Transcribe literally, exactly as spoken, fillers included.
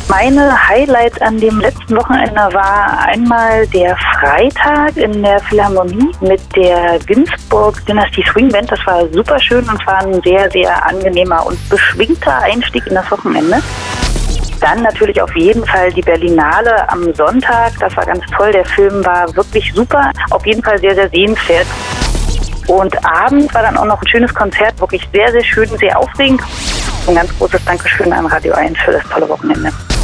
Meine Highlights an dem letzten Wochenende war einmal der Freitag in der Philharmonie mit der Günzburg Dynastie Swing Band. Das war super schön und war ein sehr, sehr angenehmer und beschwingter Einstieg in das Wochenende. Dann natürlich auf jeden Fall die Berlinale am Sonntag. Das war ganz toll. Der Film war wirklich super. Auf jeden Fall sehr, sehr sehenswert. Und abends war dann auch noch ein schönes Konzert. Wirklich sehr, sehr schön, sehr aufregend. Ein ganz großes Dankeschön an Radio eins für das tolle Wochenende.